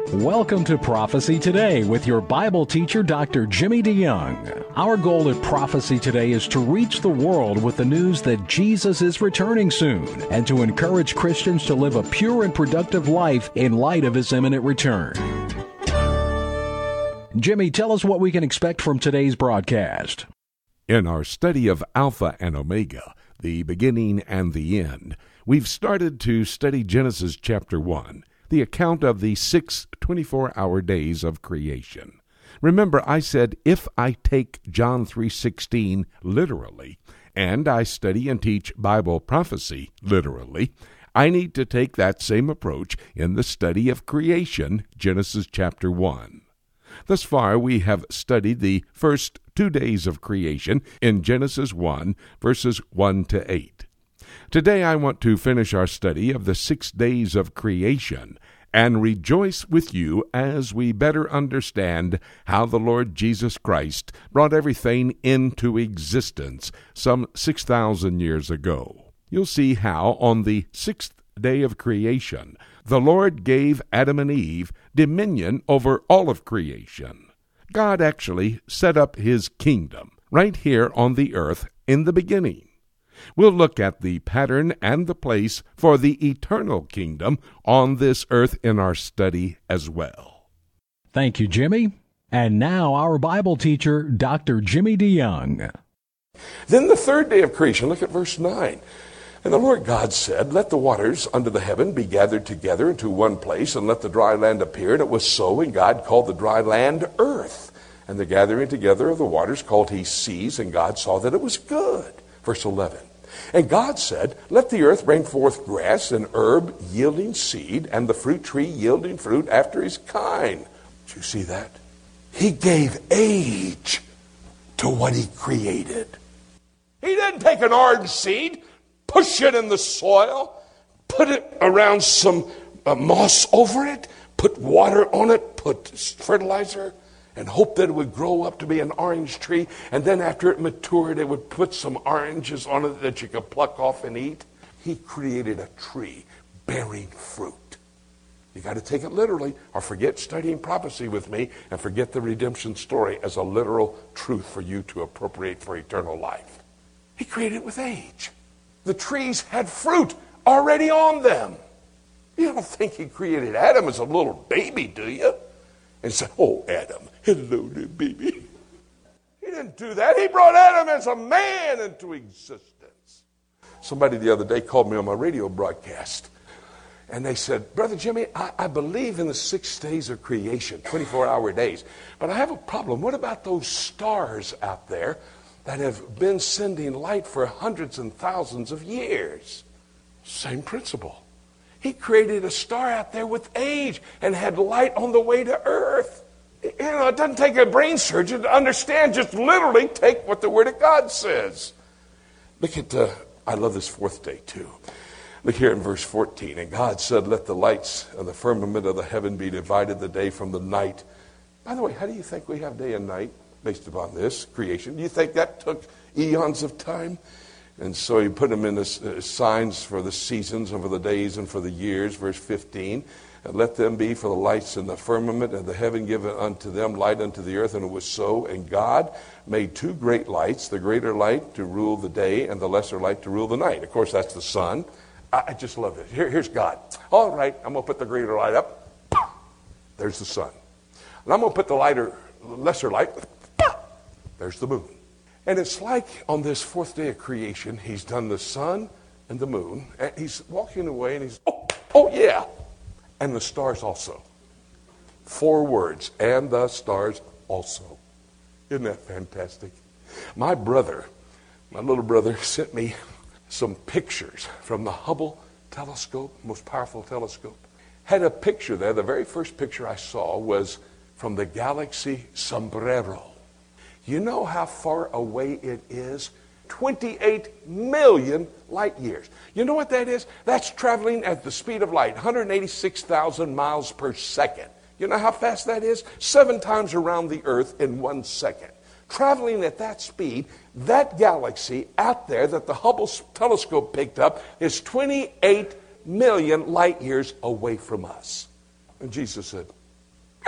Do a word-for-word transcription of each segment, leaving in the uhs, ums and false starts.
Welcome to Prophecy Today with your Bible teacher, Doctor Jimmy DeYoung. Our goal at Prophecy Today is to reach the world with the news that Jesus is returning soon and to encourage Christians to live a pure and productive life in light of His imminent return. Jimmy, tell us what we can expect from today's broadcast. In our study of Alpha and Omega, the beginning and the end, we've started to study Genesis chapter one, the account of the six twenty-four hour days of creation. Remember, I said if I take John three sixteen literally, and I study and teach Bible prophecy literally, I need to take that same approach in the study of creation, Genesis chapter one. Thus far, we have studied the first two days of creation in Genesis one, verses one to eight. Today I want to finish our study of the six days of creation and rejoice with you as we better understand how the Lord Jesus Christ brought everything into existence some six thousand years ago. You'll see how on the sixth day of creation, the Lord gave Adam and Eve dominion over all of creation. God actually set up His kingdom right here on the earth in the beginning. We'll look at the pattern and the place for the eternal kingdom on this earth in our study as well. Thank you, Jimmy. And now our Bible teacher, Doctor Jimmy DeYoung. Then the third day of creation, look at verse nine. And the Lord God said, "Let the waters under the heaven be gathered together into one place, and let the dry land appear." And it was so, and God called the dry land earth. And the gathering together of the waters called He seas, and God saw that it was good. Verse eleven. And God said, "Let the earth bring forth grass and herb yielding seed, and the fruit tree yielding fruit after his kind." Did you see that? He gave age to what He created. He didn't take an orange seed, push it in the soil, put it around some uh, moss over it, put water on it, put fertilizer, and hope that it would grow up to be an orange tree, and then after it matured, it would put some oranges on it that you could pluck off and eat. He created a tree bearing fruit. You got to take it literally, or forget studying prophecy with me, and forget the redemption story as a literal truth for you to appropriate for eternal life. He created it with age. The trees had fruit already on them. You don't think He created Adam as a little baby, do you? And say, "Oh, Adam, hello there, baby." He didn't do that. He brought Adam as a man into existence. Somebody the other day called me on my radio broadcast, and they said, "Brother Jimmy, I, I believe in the six days of creation, twenty-four hour days, but I have a problem. What about those stars out there that have been sending light for hundreds and thousands of years?" Same principle. He created a star out there with age and had light on the way to earth. You know, it doesn't take a brain surgeon to understand. Just literally take what the Word of God says. Look at, uh, I love this fourth day too. Look here in verse fourteen. And God said, "Let the lights of the firmament of the heaven be divided the day from the night." By the way, how do you think we have day and night based upon this creation? Do you think that took eons of time? And so He put them in the uh, signs for the seasons and for the days and for the years. Verse fifteen, "And let them be for the lights in the firmament, and the heaven given unto them light unto the earth." And it was so. And God made two great lights, the greater light to rule the day and the lesser light to rule the night. Of course, that's the sun. I, I just love it. Here, here's God. All right, I'm going to put the greater light up. There's the sun. And I'm going to put the lighter, lesser light. There's the moon. And it's like on this fourth day of creation, He's done the sun and the moon. And He's walking away and He's, oh, oh yeah. And the stars also. Four words, and the stars also. Isn't that fantastic? My brother, my little brother, sent me some pictures from the Hubble telescope, most powerful telescope. Had a picture there. The very first picture I saw was from the galaxy Sombrero. You know how far away it is? twenty-eight million light years. You know what that is? That's traveling at the speed of light, one hundred eighty-six thousand miles per second. You know how fast that is? Seven times around the earth in one second. Traveling at that speed, that galaxy out there that the Hubble telescope picked up is twenty-eight million light years away from us. And Jesus said,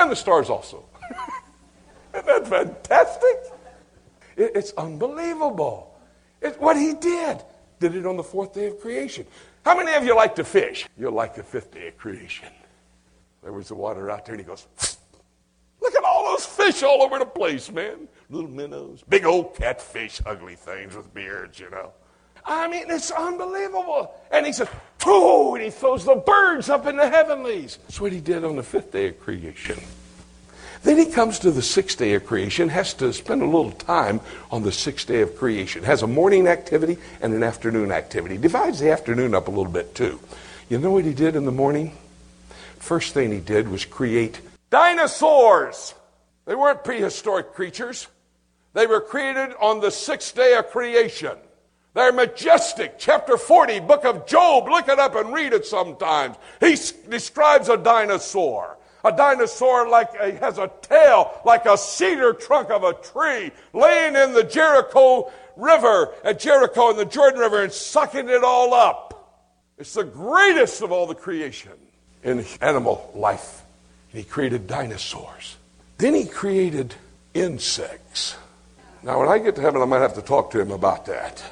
And the stars also. Isn't that fantastic? It, it's unbelievable. It's what he did. Did it on the fourth day of creation. How many of you like to fish? You'll like the fifth day of creation. There was the water out there, and he goes, look at all those fish all over the place, man. Little minnows, big old catfish, ugly things with beards, you know. I mean, it's unbelievable. And he says, oh, and he throws the birds up in the heavenlies. That's what he did on the fifth day of creation. Then he comes to the sixth day of creation, has to spend a little time on the sixth day of creation. Has a morning activity and an afternoon activity. Divides the afternoon up a little bit too. You know what he did in the morning? First thing he did was create dinosaurs. They weren't prehistoric creatures. They were created on the sixth day of creation. They're majestic. Chapter forty, book of Job. Look it up and read it sometimes. He s- describes a dinosaur. A dinosaur like a, has a tail like a cedar trunk of a tree, laying in the Jericho River, at Jericho in the Jordan River, and sucking it all up. It's the greatest of all the creation in animal life. And he created dinosaurs. Then he created insects. Now, when I get to heaven, I might have to talk to him about that.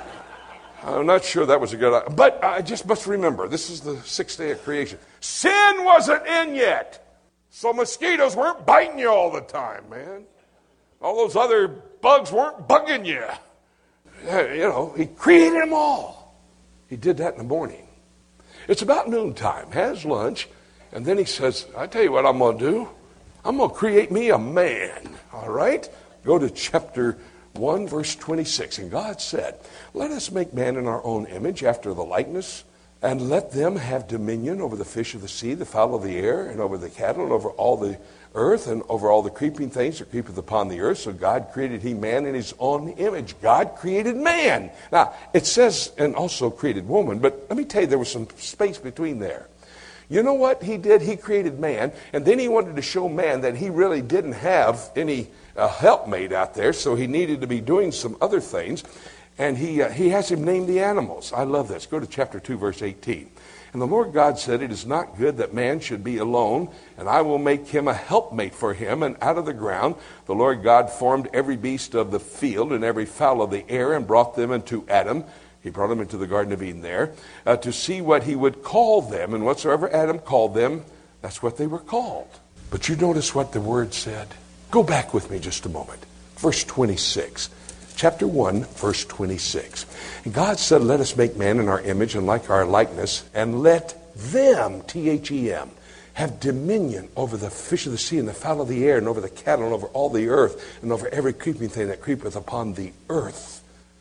I'm not sure that was a good idea. But I just must remember, this is the sixth day of creation. Sin wasn't in yet. So mosquitoes weren't biting you all the time, man. All those other bugs weren't bugging you. You know, he created them all. He did that in the morning. It's about noontime, has lunch, and then he says, I tell you what I'm going to do. I'm going to create me a man, all right? Go to chapter one, verse twenty-six. And God said, let us make man in our own image, after the likeness, and let them have dominion over the fish of the sea, the fowl of the air, and over the cattle, and over all the earth, and over all the creeping things that creepeth upon the earth. So God created he man in his own image. God created man. Now, it says, and also created woman, but let me tell you, there was some space between there. You know what he did? He created man, and then he wanted to show man that he really didn't have any uh, helpmate out there, so he needed to be doing some other things, and he uh, he has him name the animals. I love this. Go to chapter two, verse eighteen. And the Lord God said, it is not good that man should be alone, and I will make him a helpmate for him. And out of the ground the Lord God formed every beast of the field and every fowl of the air, and brought them unto Adam. He brought them into the Garden of Eden there, uh, to see what he would call them. And whatsoever Adam called them, that's what they were called. But you notice what the word said? Go back with me just a moment. Verse twenty-six. Chapter one, verse twenty-six. And God said, let us make man in our image and like our likeness, and let them, T H E M, have dominion over the fish of the sea and the fowl of the air, and over the cattle, and over all the earth, and over every creeping thing that creepeth upon the earth.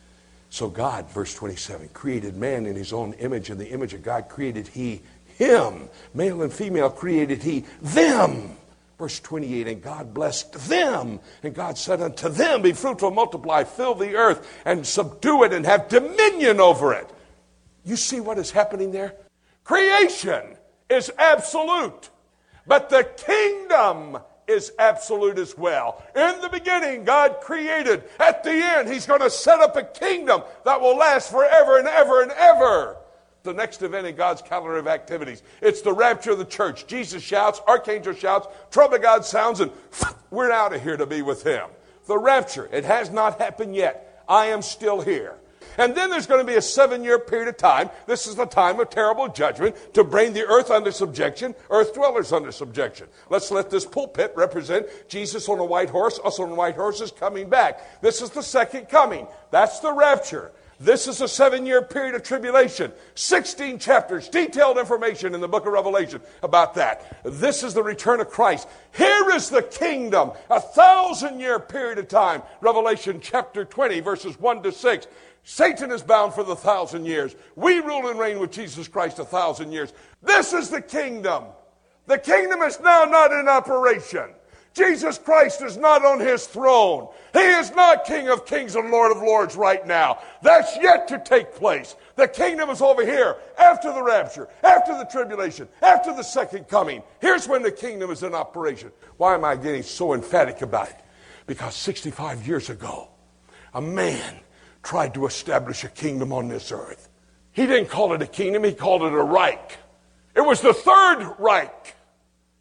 So God, verse twenty-seven, created man in his own image. In the image of God created he him. Male and female created he them. Verse twenty-eight, and God blessed them. And God said unto them, be fruitful, multiply, fill the earth, and subdue it, and have dominion over it. You see what is happening there? Creation is absolute, but the kingdom is absolute as well. In the beginning, God created. At the end, he's going to set up a kingdom that will last forever and ever and ever. The next event in God's calendar of activities. It's the rapture of the church. Jesus shouts, archangel shouts, trumpet of God sounds, and we're out of here to be with him. The rapture, it has not happened yet. I am still here. And then there's going to be a seven-year period of time. This is the time of terrible judgment to bring the earth under subjection, earth dwellers under subjection. Let's let this pulpit represent Jesus on a white horse, us on white horses coming back. This is the second coming. That's the rapture. This is a seven-year period of tribulation. sixteen chapters, detailed information in the book of Revelation about that. This is the return of Christ. Here is the kingdom, a thousand-year period of time. Revelation chapter twenty, verses one to six. Satan is bound for the thousand years. We rule and reign with Jesus Christ a thousand years. This is the kingdom. The kingdom is now not in operation. Jesus Christ is not on his throne. He is not King of kings and Lord of lords right now. That's yet to take place. The kingdom is over here after the rapture, after the tribulation, after the second coming. Here's when the kingdom is in operation. Why am I getting so emphatic about it? Because sixty-five years ago, a man tried to establish a kingdom on this earth. He didn't call it a kingdom, he called it a Reich. It was the Third Reich.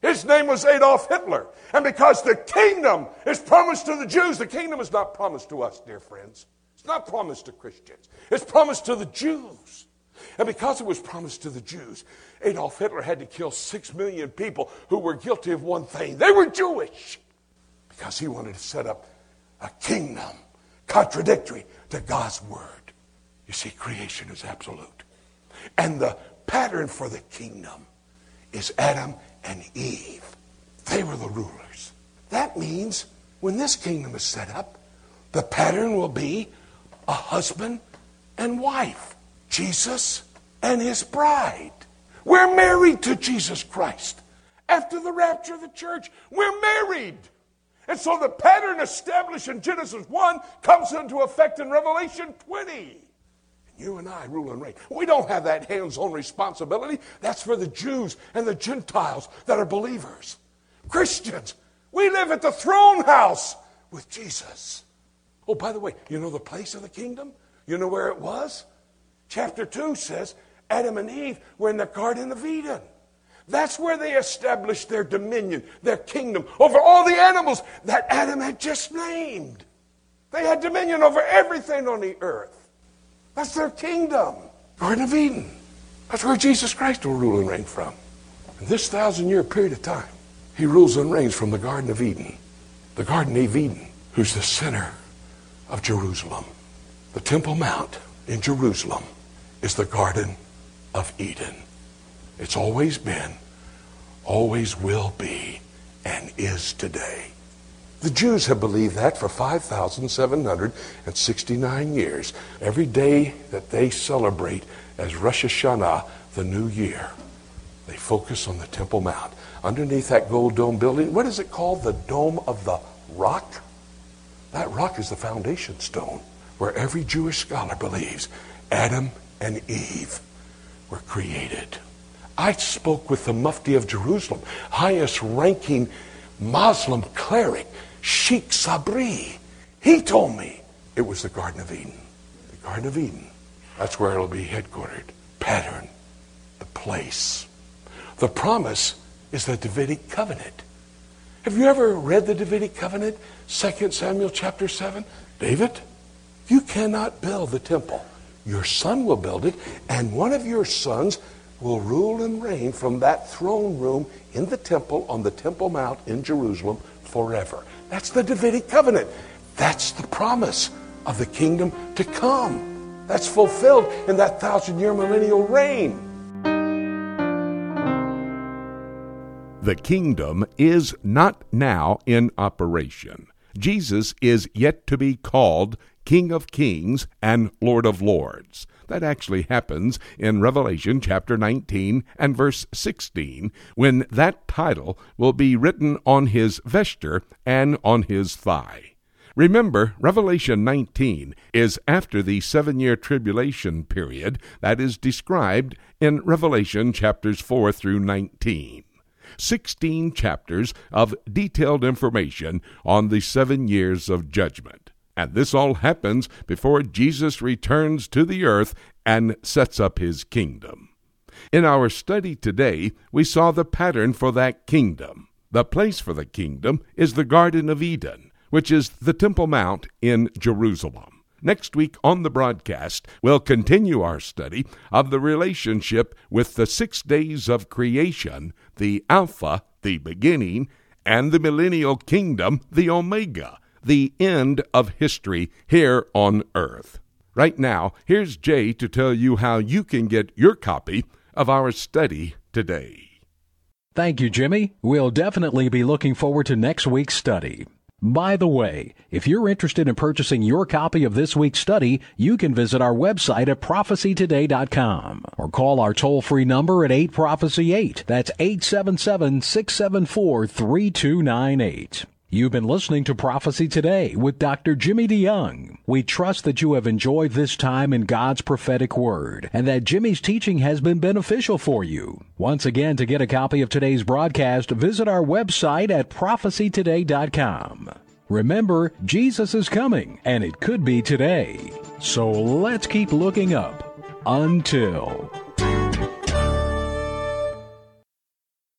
His name was Adolf Hitler. And because the kingdom is promised to the Jews, the kingdom is not promised to us, dear friends. It's not promised to Christians. It's promised to the Jews. And because it was promised to the Jews, Adolf Hitler had to kill six million people who were guilty of one thing. They were Jewish. Because he wanted to set up a kingdom contradictory to God's word. You see, creation is absolute. And the pattern for the kingdom is Adam and Eve. They were the rulers. That means when this kingdom is set up, the pattern will be a husband and wife. Jesus and his bride. We're married to Jesus Christ. After the rapture of the church, we're married. And so the pattern established in Genesis one comes into effect in Revelation twenty. You and I rule and reign. We don't have that hands-on responsibility. That's for the Jews and the Gentiles that are believers. Christians, we live at the throne house with Jesus. Oh, by the way, you know the place of the kingdom? You know where it was? Chapter two says Adam and Eve were in the Garden of Eden. That's where they established their dominion, their kingdom over all the animals that Adam had just named. They had dominion over everything on the earth. That's their kingdom. Garden of Eden. That's where Jesus Christ will rule and reign from. In this thousand-year period of time, he rules and reigns from the Garden of Eden. The Garden of Eden, who's the center of Jerusalem. The Temple Mount in Jerusalem is the Garden of Eden. It's always been, always will be, and is today. The Jews have believed that for five thousand seven hundred sixty-nine years. Every day that they celebrate as Rosh Hashanah, the new year, they focus on the Temple Mount. Underneath that gold dome building, what is it called? The Dome of the Rock? That rock is the foundation stone where every Jewish scholar believes Adam and Eve were created. I spoke with the Mufti of Jerusalem, highest ranking Muslim cleric, Sheikh Sabri. He told me it was the Garden of Eden. The Garden of Eden. That's where it'll be headquartered. Pattern. The place. The promise is the Davidic covenant. Have you ever read the Davidic covenant? Second Samuel chapter seven. David, you cannot build the temple. Your son will build it, and one of your sons will rule and reign from that throne room in the temple on the Temple Mount in Jerusalem forever. That's the Davidic covenant. That's the promise of the kingdom to come. That's fulfilled in that thousand-year millennial reign. The kingdom is not now in operation. Jesus is yet to be called King of Kings and Lord of Lords. That actually happens in Revelation chapter nineteen and verse sixteen, when that title will be written on his vesture and on his thigh. Remember, Revelation nineteen is after the seven-year tribulation period that is described in Revelation chapters four through nineteen. Sixteen chapters of detailed information on the seven years of judgment. And this all happens before Jesus returns to the earth and sets up his kingdom. In our study today, we saw the pattern for that kingdom. The place for the kingdom is the Garden of Eden, which is the Temple Mount in Jerusalem. Next week on the broadcast, we'll continue our study of the relationship with the six days of creation, the Alpha, the beginning, and the millennial kingdom, the Omega, the end of history here on earth. Right now, here's Jay to tell you how you can get your copy of our study today. Thank you, Jimmy. We'll definitely be looking forward to next week's study. By the way, if you're interested in purchasing your copy of this week's study, you can visit our website at prophecy today dot com or call our toll-free number at eight prophecy eight. That's eight seven seven, six seven four, three two nine eight. You've been listening to Prophecy Today with Doctor Jimmy DeYoung. We trust that you have enjoyed this time in God's prophetic word and that Jimmy's teaching has been beneficial for you. Once again, to get a copy of today's broadcast, visit our website at prophecy today dot com. Remember, Jesus is coming, and it could be today. So let's keep looking up. Until...